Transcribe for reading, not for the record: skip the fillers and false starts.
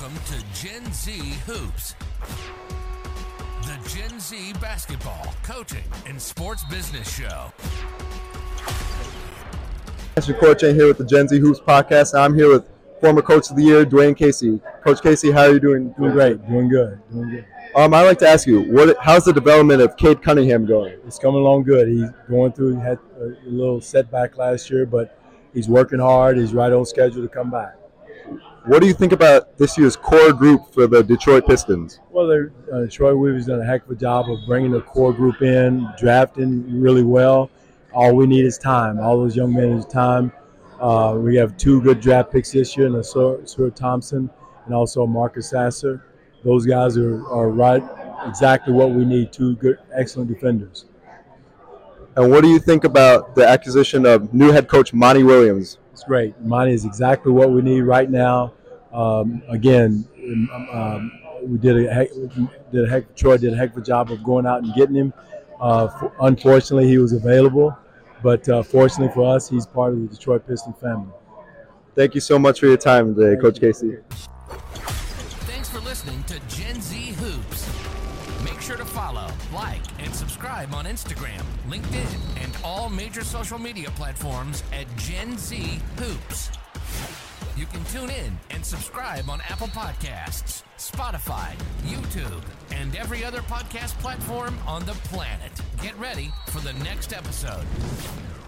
Welcome to Gen Z Hoops, the Gen Z basketball, coaching, and sports business show. Mr. Coach here with the Gen Z Hoops podcast. I'm here with former Coach of the Year, Dwayne Casey. Coach Casey, how are you doing? Doing great. Doing good. I'd like to ask you, how's the development of Cade Cunningham going? It's coming along good. He's going through, he had a little setback last year, but he's working hard. He's right on schedule to come back. What do you think about this year's core group for the Detroit Pistons? Well, Troy Weaver's done a heck of a job of bringing the core group in, drafting really well. All we need is time. All those young men is time. We have two good draft picks this year, Nasir Thompson and also Marcus Sasser. Those guys are right, exactly what we need, two good, excellent defenders. And what do you think about the acquisition of new head coach Monty Williams? It's great. Monty is exactly what we need right now. Troy did a heck of a job of going out and getting him. Unfortunately, he was available, but fortunately for us, he's part of the Detroit Pistons family. Thank you so much for your time today, Coach Casey. Thanks for listening to Gen Z Hoops. Make sure to follow, like, and subscribe on Instagram, LinkedIn, and all major social media platforms at Gen Z Hoops. You can tune in and subscribe on Apple Podcasts, Spotify, YouTube, and every other podcast platform on the planet. Get ready for the next episode.